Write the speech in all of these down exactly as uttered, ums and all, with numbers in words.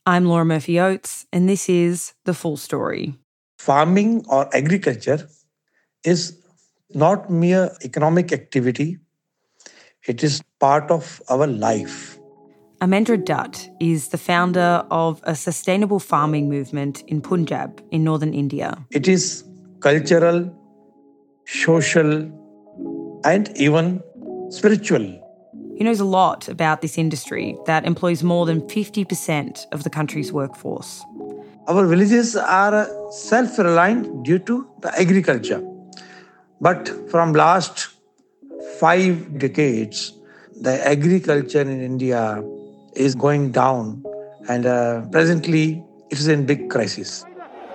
I'm Laura Murphy-Oates, and this is The Full Story. Farming or agriculture is not mere economic activity. It is part of our life. Amendra Dutt is the founder of a sustainable farming movement in Punjab in northern India. It is cultural, social, and even spiritual. He knows a lot about this industry that employs more than fifty percent of the country's workforce. Our villages are self-reliant due to the agriculture. But from last five decades, the agriculture in India is going down, and uh, presently it is in big crisis.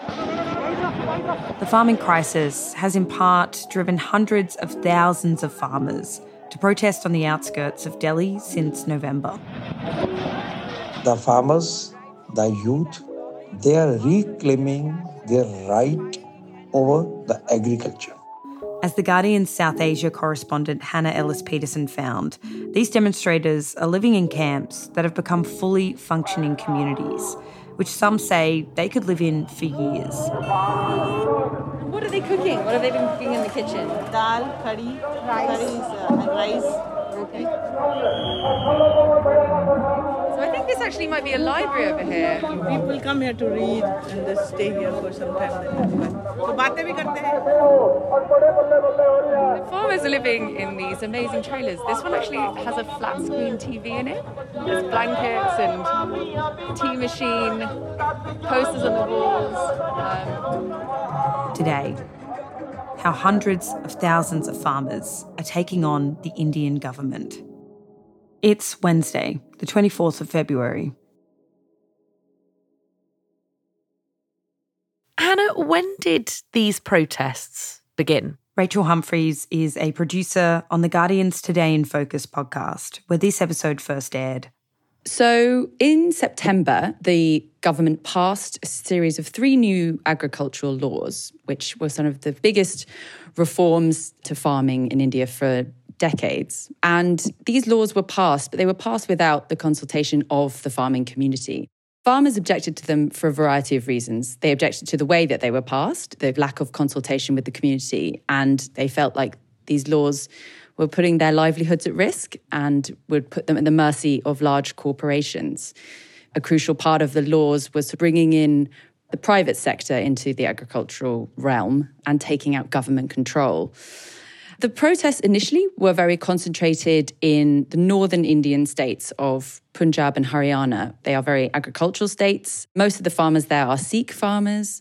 The farming crisis has in part driven hundreds of thousands of farmers to protest on the outskirts of Delhi since November. The farmers, the youth, they are reclaiming their right over the agriculture. As The Guardian's South Asia correspondent Hannah Ellis-Peterson found, these demonstrators are living in camps that have become fully functioning communities, which some say they could live in for years. What are they cooking? What have they been cooking in the kitchen? Dal, curry, rice, curries, uh, and rice. Okay. So I think this actually might be a library over here. People come here to read and they stay here for some time. So baatein bhi karte hain. The farmers are living in these amazing trailers. This one actually has a flat screen T V in it. There's blankets and tea machine, posters on the walls. Um, Today, how hundreds of thousands of farmers are taking on the Indian government. It's Wednesday, the twenty-fourth of February. Hannah, when did these protests begin? Rachel Humphreys is a producer on The Guardian's Today in Focus podcast, where this episode first aired. So in September, the government passed a series of three new agricultural laws, which were some of the biggest reforms to farming in India for decades. And these laws were passed, but they were passed without the consultation of the farming community. Farmers objected to them for a variety of reasons. They objected to the way that they were passed, the lack of consultation with the community, and they felt like these laws were putting their livelihoods at risk and would put them at the mercy of large corporations. A crucial part of the laws was bringing in the private sector into the agricultural realm and taking out government control. The protests initially were very concentrated in the northern Indian states of Punjab and Haryana. They are very agricultural states. Most of the farmers there are Sikh farmers.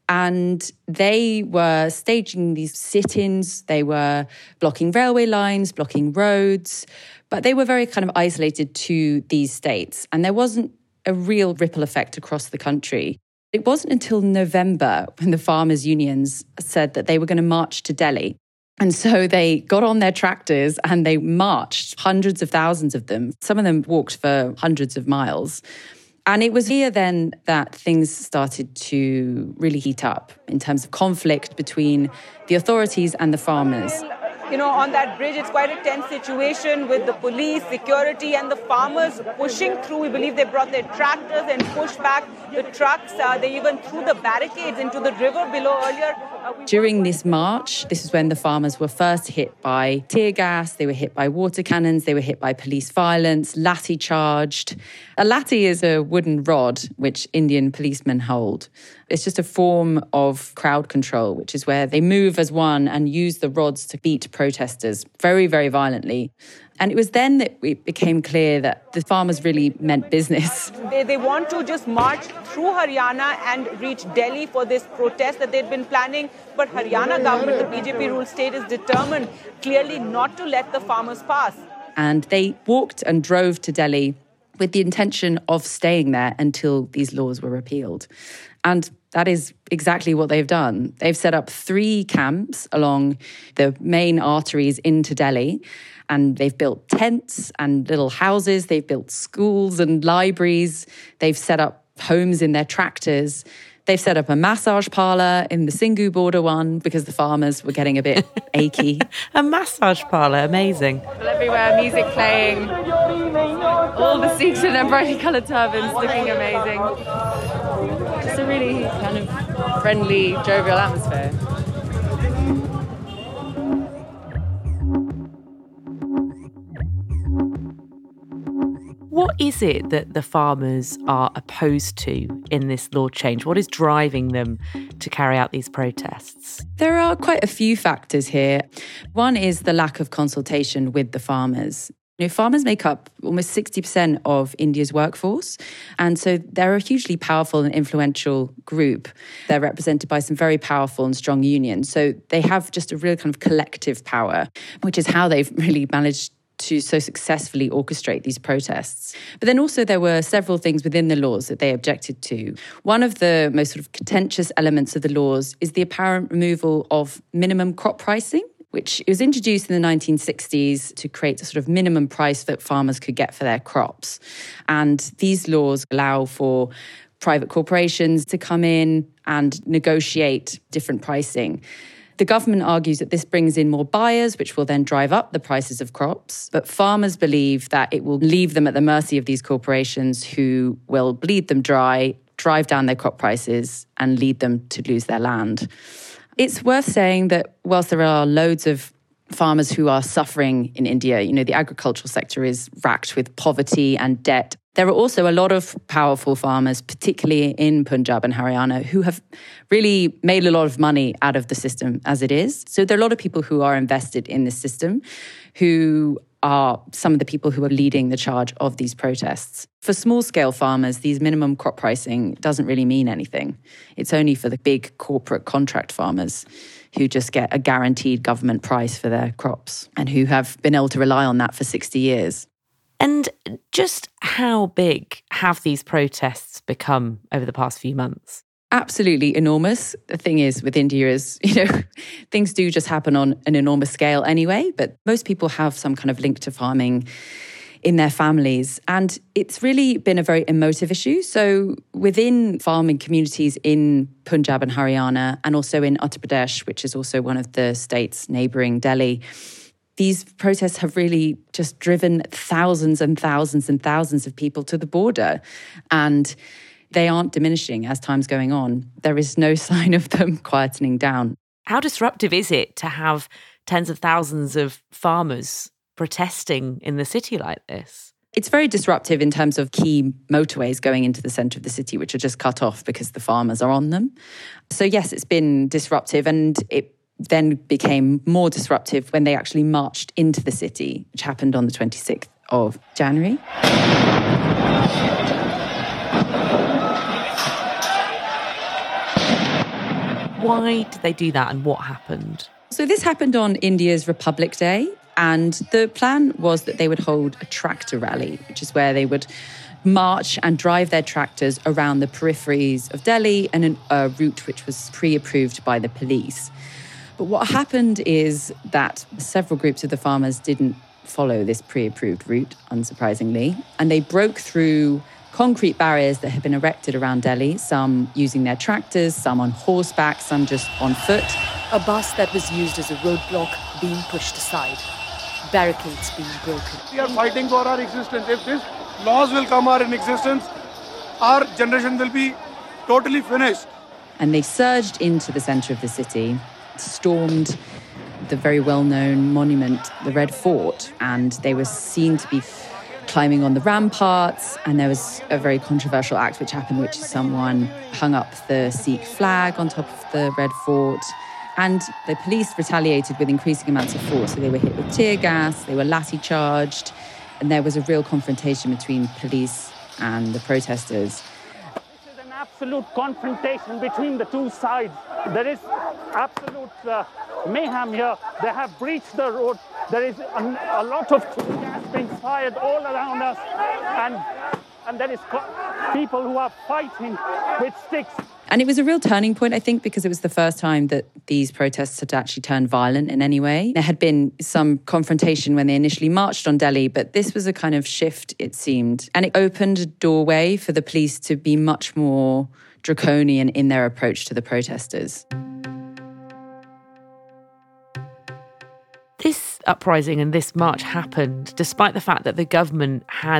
And they were staging these sit-ins, they were blocking railway lines, blocking roads, but they were very kind of isolated to these states. And there wasn't a real ripple effect across the country. It wasn't until November when the farmers' unions said that they were going to march to Delhi. And so they got on their tractors and they marched, hundreds of thousands of them. Some of them walked for hundreds of miles. And it was here then that things started to really heat up in terms of conflict between the authorities and the farmers. You know, on that bridge, it's quite a tense situation with the police, security, and the farmers pushing through. We believe they brought their tractors and pushed back the trucks. Uh, they even threw the barricades into the river below earlier. Uh, we- During this march, this is when the farmers were first hit by tear gas, they were hit by water cannons, they were hit by police violence, lathi charged. A lathi is a wooden rod which Indian policemen hold. It's just a form of crowd control, which is where they move as one and use the rods to beat protesters very, very violently. And it was then that it became clear that the farmers really meant business. They, they want to just march through Haryana and reach Delhi for this protest that they'd been planning. But Haryana government, the B J P-ruled state, is determined clearly not to let the farmers pass. And they walked and drove to Delhi with the intention of staying there until these laws were repealed. And that is exactly what they've done. They've set up three camps along the main arteries into Delhi, and they've built tents and little houses. They've built schools and libraries. They've set up homes in their tractors. They've set up a massage parlour in the Singhu border one because the farmers were getting a bit achy. A massage parlour, amazing. Everywhere, music playing. all the Sikhs in their brightly coloured turbans looking amazing. Just a really kind of friendly, jovial atmosphere. What is it that the farmers are opposed to in this law change? What is driving them to carry out these protests? There are quite a few factors here. One is the lack of consultation with the farmers. You know, farmers make up almost sixty percent of India's workforce. And so they're a hugely powerful and influential group. They're represented by some very powerful and strong unions. So they have just a real kind of collective power, which is how they've really managed to so successfully orchestrate these protests. But then also there were several things within the laws that they objected to. One of the most sort of contentious elements of the laws is the apparent removal of minimum crop pricing, which was introduced in the nineteen sixties to create a sort of minimum price that farmers could get for their crops. And these laws allow for private corporations to come in and negotiate different pricing. The government argues that this brings in more buyers, which will then drive up the prices of crops. But farmers believe that it will leave them at the mercy of these corporations who will bleed them dry, drive down their crop prices, and lead them to lose their land. It's worth saying that whilst there are loads of farmers who are suffering in India, you know, the agricultural sector is racked with poverty and debt. There are also a lot of powerful farmers, particularly in Punjab and Haryana, who have really made a lot of money out of the system as it is. So there are a lot of people who are invested in this system, who are some of the people who are leading the charge of these protests. For small-scale farmers, these minimum crop pricing doesn't really mean anything. It's only for the big corporate contract farmers who just get a guaranteed government price for their crops and who have been able to rely on that for sixty years. And just how big have these protests become over the past few months? Absolutely enormous. The thing is with India is, you know, things do just happen on an enormous scale anyway, but most people have some kind of link to farming in their families. And it's really been a very emotive issue. So within farming communities in Punjab and Haryana, and also in Uttar Pradesh, which is also one of the states neighbouring Delhi, these protests have really just driven thousands and thousands and thousands of people to the border. And they aren't diminishing as time's going on. There is no sign of them quietening down. How disruptive is it to have tens of thousands of farmers protesting in the city like this? It's very disruptive in terms of key motorways going into the centre of the city, which are just cut off because the farmers are on them. So yes, it's been disruptive, and it then became more disruptive when they actually marched into the city, which happened on the twenty-sixth of January. Why did they do that and what happened? So this happened on India's Republic Day, and the plan was that they would hold a tractor rally, which is where they would march and drive their tractors around the peripheries of Delhi and an, a route which was pre-approved by the police. But what happened is that several groups of the farmers didn't follow this pre-approved route, unsurprisingly, and they broke through concrete barriers that had been erected around Delhi, some using their tractors, some on horseback, some just on foot. A bus that was used as a roadblock being pushed aside, barricades being broken. We are fighting for our existence. If these laws will come out in existence, our generation will be totally finished. And they surged into the centre of the city, stormed the very well-known monument, the Red Fort, and they were seen to be climbing on the ramparts. And there was a very controversial act which happened, which is someone hung up the Sikh flag on top of the Red Fort. And the police retaliated with increasing amounts of force. So they were hit with tear gas, they were lathi-charged, and there was a real confrontation between police and the protesters. This is an absolute confrontation between the two sides. There is absolute uh, mayhem here. They have breached the road. There is a, a lot of gas being fired all around us, and and there is co- people who are fighting with sticks. And it was a real turning point, I think, because it was the first time that these protests had actually turned violent in any way. There had been some confrontation when they initially marched on Delhi, but this was a kind of shift, it seemed. And it opened a doorway for the police to be much more draconian in their approach to the protesters. This uprising and this march happened despite the fact that the government had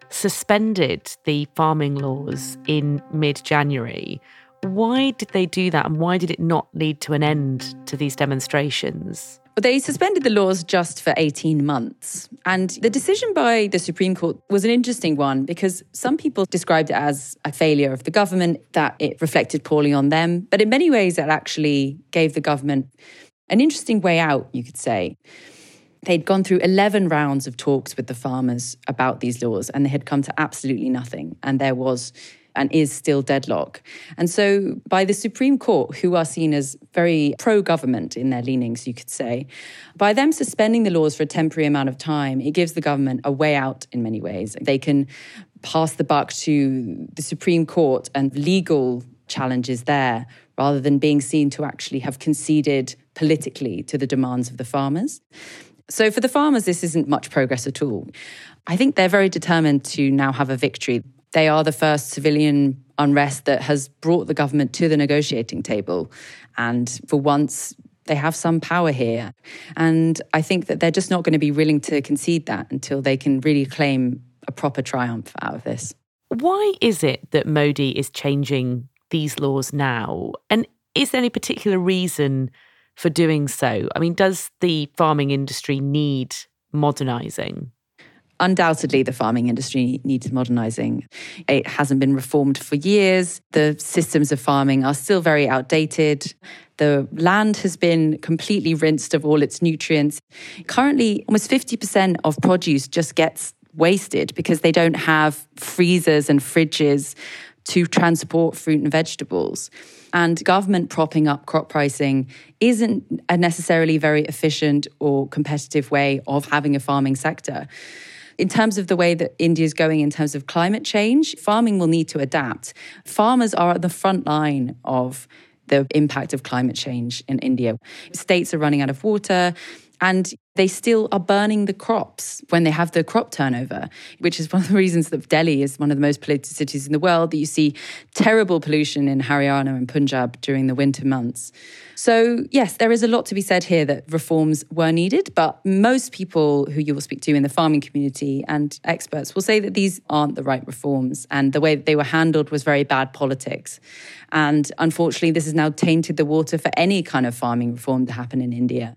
suspended the farming laws in mid-January. Why did they do that, and why did it not lead to an end to these demonstrations? Well, they suspended the laws just for eighteen months. And the decision by the Supreme Court was an interesting one because some people described it as a failure of the government, that it reflected poorly on them. But in many ways, it actually gave the government an interesting way out, you could say. They'd gone through eleven rounds of talks with the farmers about these laws, and they had come to absolutely nothing. And there was and is still deadlock. And so by the Supreme Court, who are seen as very pro-government in their leanings, you could say, by them suspending the laws for a temporary amount of time, it gives the government a way out in many ways. They can pass the buck to the Supreme Court and legal challenges there, rather than being seen to actually have conceded politically to the demands of the farmers. So for the farmers, this isn't much progress at all. I think they're very determined to now have a victory. They are the first civilian unrest that has brought the government to the negotiating table. And for once, they have some power here. And I think that they're just not going to be willing to concede that until they can really claim a proper triumph out of this. Why is it that Modi is changing these laws now? And is there any particular reason for doing so? I mean, does the farming industry need modernising? Undoubtedly, the farming industry needs modernising. It hasn't been reformed for years. The systems of farming are still very outdated. The land has been completely rinsed of all its nutrients. Currently, almost fifty percent of produce just gets wasted because they don't have freezers and fridges to transport fruit and vegetables. And government propping up crop pricing isn't a necessarily very efficient or competitive way of having a farming sector. In terms of the way that India is going in terms of climate change, farming will need to adapt. Farmers are at the front line of the impact of climate change in India. States are running out of water, and they still are burning the crops when they have the crop turnover, which is one of the reasons that Delhi is one of the most polluted cities in the world, that you see terrible pollution in Haryana and Punjab during the winter months. So, yes, there is a lot to be said here that reforms were needed, but most people who you will speak to in the farming community and experts will say that these aren't the right reforms, and the way that they were handled was very bad politics. And unfortunately, this has now tainted the water for any kind of farming reform to happen in India.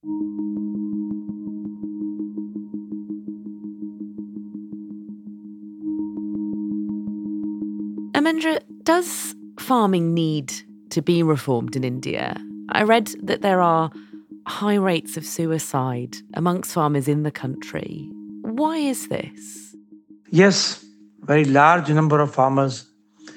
Amendra, does farming need to be reformed in India? I read that there are high rates of suicide amongst farmers in the country. Why is this? Yes, very large number of farmers,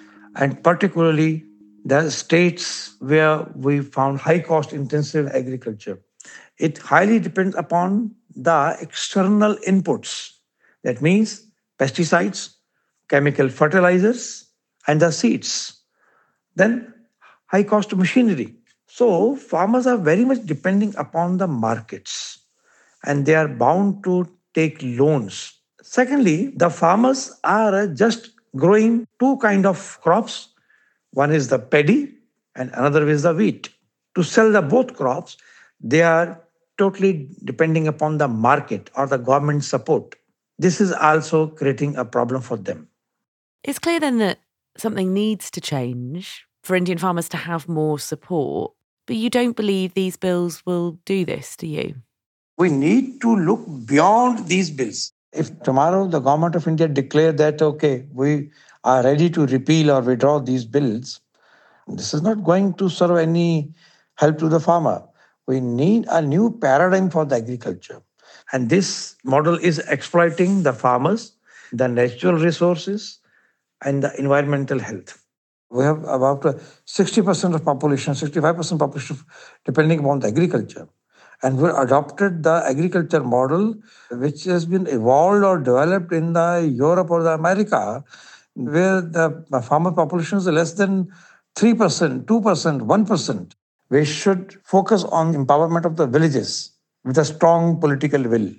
and particularly the states where we found high cost intensive agriculture. It highly depends upon the external inputs. That means pesticides, chemical fertilizers, and the seeds. Then high cost machinery. So farmers are very much depending upon the markets, and they are bound to take loans. Secondly, the farmers are just growing two kind of crops. One is the paddy and another is the wheat. To sell the both crops, they are totally depending upon the market or the government support. This is also creating a problem for them. It's clear then that something needs to change for Indian farmers to have more support, but you don't believe these bills will do this, do you? We need to look beyond these bills. If tomorrow the government of India declare that, okay, we are ready to repeal or withdraw these bills, this is not going to serve any help to the farmer. We need a new paradigm for the agriculture. And this model is exploiting the farmers, the natural resources, and the environmental health. We have about sixty percent of population, sixty-five percent population depending upon the agriculture. And we adopted the agriculture model, which has been evolved or developed in the Europe or the America, where the farmer population is less than three percent, two percent, one percent. We should focus on empowerment of the villages with a strong political will.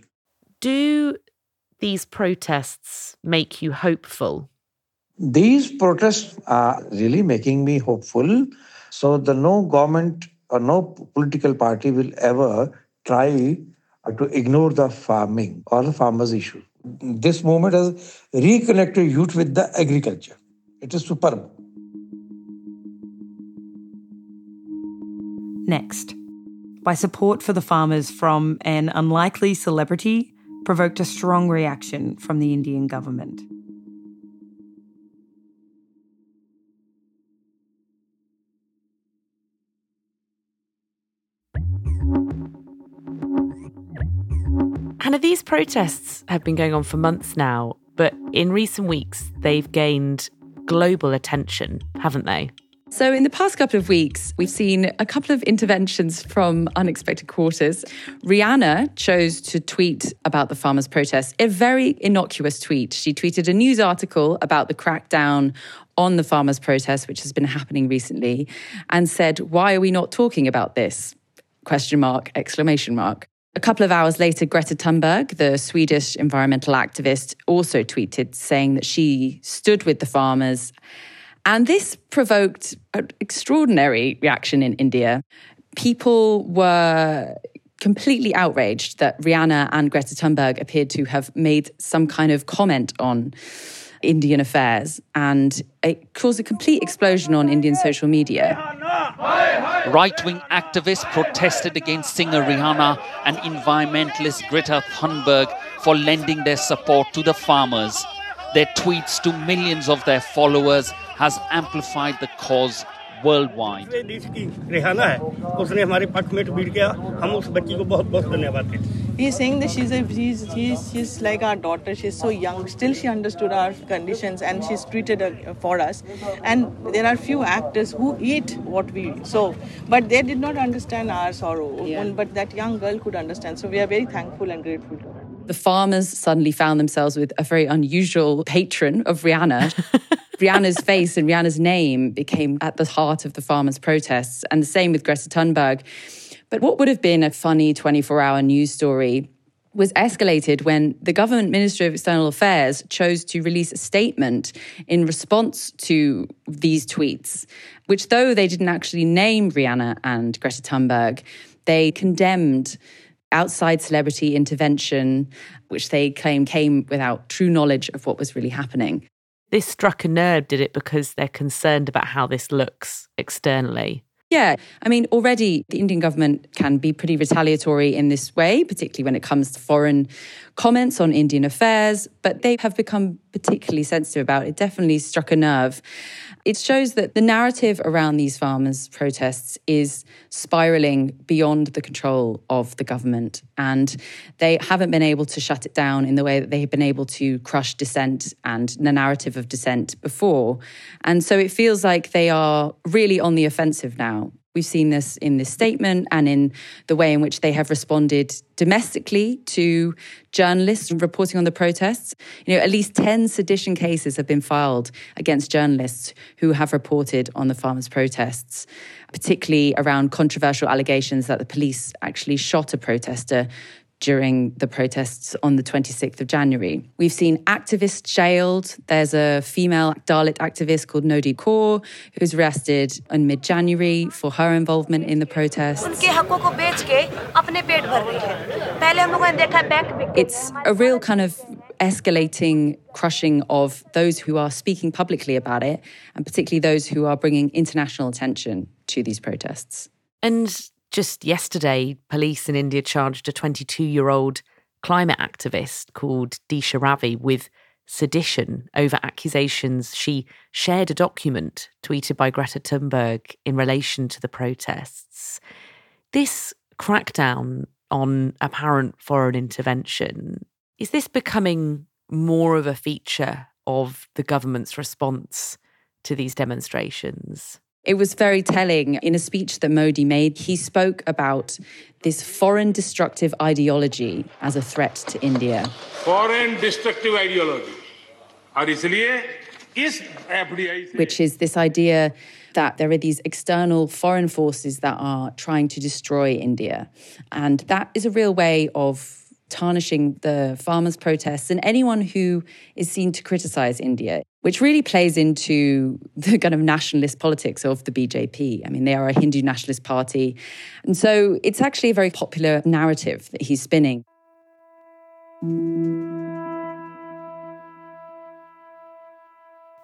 Do these protests make you hopeful? These protests are really making me hopeful. So the no government or no political party will ever try to ignore the farming or the farmers' issue. This movement has reconnected youth with the agriculture. It is superb. Next, by support for the farmers from an unlikely celebrity provoked a strong reaction from the Indian government. Hannah, these protests have been going on for months now, but in recent weeks, they've gained global attention, haven't they? So in the past couple of weeks, we've seen a couple of interventions from unexpected quarters. Rihanna chose to tweet about the farmers' protests, a very innocuous tweet. She tweeted a news article about the crackdown on the farmers' protests, which has been happening recently, and said, "Why are we not talking about this?" Question mark, exclamation mark. A couple of hours later, Greta Thunberg, the Swedish environmental activist, also tweeted saying that she stood with the farmers. And this provoked an extraordinary reaction in India. People were completely outraged that Rihanna and Greta Thunberg appeared to have made some kind of comment on Indian affairs. And it caused a complete explosion on Indian social media. Right-wing activists protested against singer Rihanna and environmentalist Greta Thunberg for lending their support to the farmers. Their tweets to millions of their followers has amplified the cause worldwide. He's saying that she's, a, she's, she's, she's like our daughter. She's so young. Still, she understood our conditions and she's treated uh, for us. And there are few actors who eat what we sow, but they did not understand our sorrow. Yeah. But that young girl could understand. So we are very thankful and grateful to her. The farmers suddenly found themselves with a very unusual patron of Rihanna. Rihanna's face and Rihanna's name became at the heart of the farmers' protests, and the same with Greta Thunberg. But what would have been a funny twenty-four hour news story was escalated when the government Ministry of External Affairs chose to release a statement in response to these tweets, which, though they didn't actually name Rihanna and Greta Thunberg, they condemned outside celebrity intervention, which they claim came without true knowledge of what was really happening. This struck a nerve, did it, because they're concerned about how this looks externally? Yeah, I mean, already the Indian government can be pretty retaliatory in this way, particularly when it comes to foreign comments on Indian affairs, but they have become particularly sensitive about it. It definitely struck a nerve. It shows that the narrative around these farmers' protests is spiralling beyond the control of the government, and they haven't been able to shut it down in the way that they have been able to crush dissent and the narrative of dissent before. And so it feels like they are really on the offensive now. We've seen this in this statement and in the way in which they have responded domestically to journalists reporting on the protests. You know, at least ten sedition cases have been filed against journalists who have reported on the farmers' protests, particularly around controversial allegations that the police actually shot a protester during the protests on the twenty-sixth of January. We've seen activists jailed. There's a female Dalit activist called Nodi Kaur who's arrested in mid-January for her involvement in the protests. It's a real kind of escalating crushing of those who are speaking publicly about it, and particularly those who are bringing international attention to these protests. And just yesterday, police in India charged a twenty-two-year-old climate activist called Disha Ravi with sedition over accusations she shared a document tweeted by Greta Thunberg in relation to the protests. This crackdown on apparent foreign intervention, is this becoming more of a feature of the government's response to these demonstrations? It was very telling. In a speech that Modi made, he spoke about this foreign destructive ideology as a threat to India. Foreign destructive ideology. Which is this idea that there are these external foreign forces that are trying to destroy India. And that is a real way of tarnishing the farmers' protests and anyone who is seen to criticise India, which really plays into the kind of nationalist politics of the B J P. I mean, they are a Hindu nationalist party. And so it's actually a very popular narrative that he's spinning.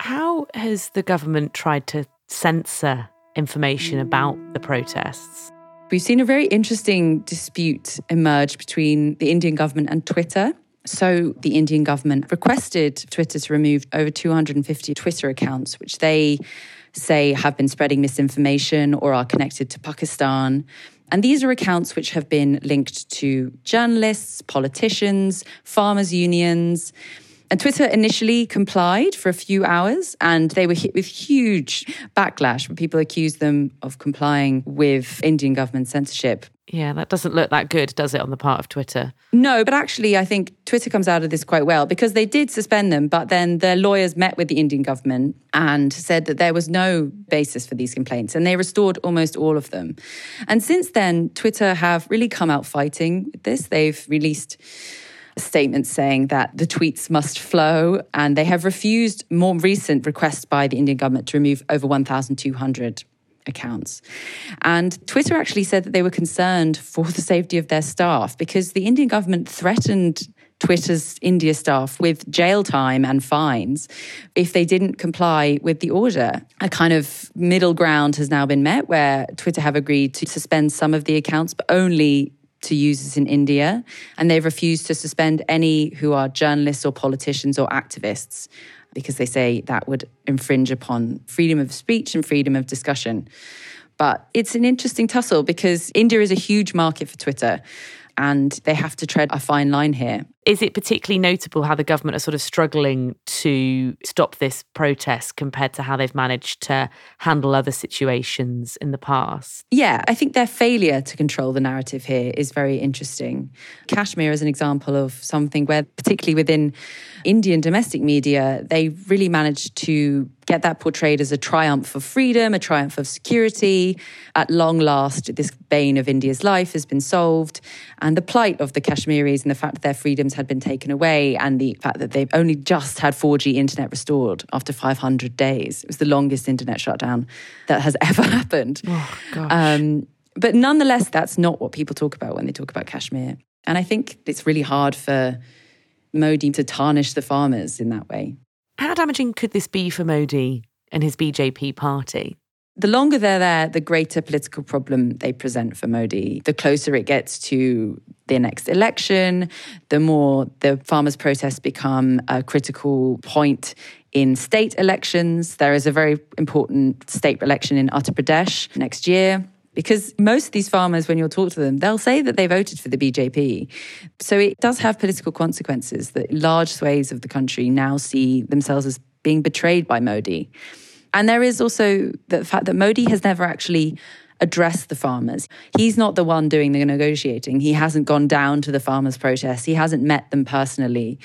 How has the government tried to censor information about the protests? We've seen a very interesting dispute emerge between the Indian government and Twitter. So the Indian government requested Twitter to remove over two hundred fifty Twitter accounts, which they say have been spreading misinformation or are connected to Pakistan. And these are accounts which have been linked to journalists, politicians, farmers' unions. And Twitter initially complied for a few hours, and they were hit with huge backlash when people accused them of complying with Indian government censorship. Yeah, that doesn't look that good, does it, on the part of Twitter? No, but actually I think Twitter comes out of this quite well, because they did suspend them, but then their lawyers met with the Indian government and said that there was no basis for these complaints, and they restored almost all of them. And since then, Twitter have really come out fighting with this. They've released statements saying that the tweets must flow, and they have refused more recent requests by the Indian government to remove over one thousand two hundred accounts. And Twitter actually said that they were concerned for the safety of their staff, because the Indian government threatened Twitter's India staff with jail time and fines if they didn't comply with the order. A kind of middle ground has now been met, where Twitter have agreed to suspend some of the accounts, but only to users in India, and they've refused to suspend any who are journalists or politicians or activists, because they say that would infringe upon freedom of speech and freedom of discussion. But it's an interesting tussle, because India is a huge market for Twitter, and they have to tread a fine line here. Is it particularly notable how the government are sort of struggling to stop this protest compared to how they've managed to handle other situations in the past? Yeah, I think their failure to control the narrative here is very interesting. Kashmir is an example of something where, particularly within Indian domestic media, they really managed to get that portrayed as a triumph of freedom, a triumph of security. At long last, this bane of India's life has been solved. And the plight of the Kashmiris and the fact that their freedoms had been taken away, and the fact that they've only just had four G internet restored after five hundred days. It was the longest internet shutdown that has ever happened. Oh, gosh. Um, but nonetheless, that's not what people talk about when they talk about Kashmir. And I think it's really hard for Modi to tarnish the farmers in that way. How damaging could this be for Modi and his B J P party? The longer they're there, the greater political problem they present for Modi. The closer it gets to the next election, the more the farmers' protests become a critical point in state elections. There is a very important state election in Uttar Pradesh next year, because most of these farmers, when you'll talk to them, they'll say that they voted for the B J P. So it does have political consequences that large swathes of the country now see themselves as being betrayed by Modi. And there is also the fact that Modi has never actually addressed the farmers. He's not the one doing the negotiating. He hasn't gone down to the farmers' protests. He hasn't met them personally.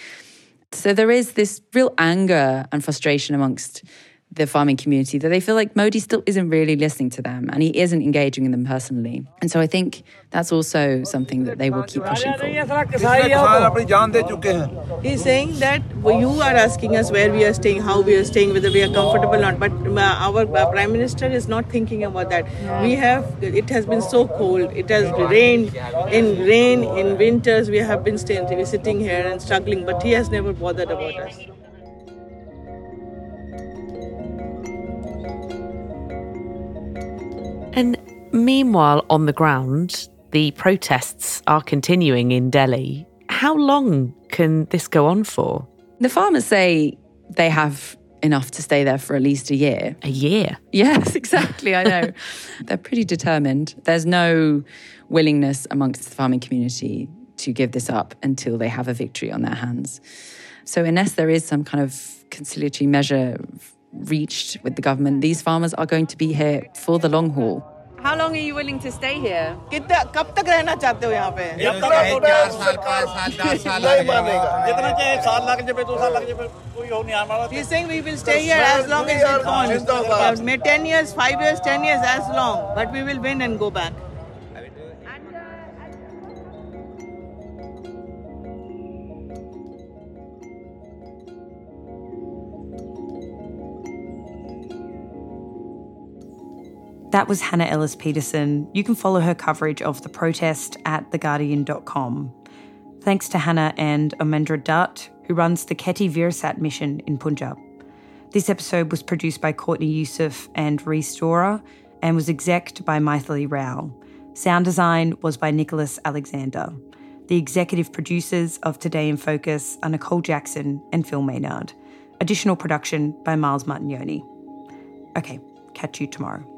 So there is this real anger and frustration amongst the farming community that they feel like Modi still isn't really listening to them, and he isn't engaging in them personally. And so I think that's also something that they will keep pushing for. He's saying that you are asking us where we are staying, how we are staying, whether we are comfortable or not. But our Prime Minister is not thinking about that. We have, it has been so cold. It has rained. In rain, in winters, we have been staying, we're sitting here and struggling, but he has never bothered about us. And meanwhile, on the ground, the protests are continuing in Delhi. How long can this go on for? The farmers say they have enough to stay there for at least a year. A year? Yes, exactly, I know. They're pretty determined. There's no willingness amongst the farming community to give this up until they have a victory on their hands. So unless there is some kind of conciliatory measure reached with the government, these farmers are going to be here for the long haul. How long are you willing to stay here? कितना कब तक रहना चाहते हो यहाँ पे? चार साल पाँच साल दस साल जितना चाहे साल लग जाए दो साल लग जाए कोई हो नहीं हमारा. He's saying we will stay here as long as it wants. May ten years, five years, ten years, as long, but we will win and go back. That was Hannah Ellis-Petersen. You can follow her coverage of the protest at the guardian dot com. Thanks to Hannah and Omendra Dutt, who runs the Kheti Virsat mission in Punjab. This episode was produced by Courtney Youssef and Rhys Storer and was execced by Maithili Rao. Sound design was by Nicholas Alexander. The executive producers of Today in Focus are Nicole Jackson and Phil Maynard. Additional production by Miles Martignoni. Okay, catch you tomorrow.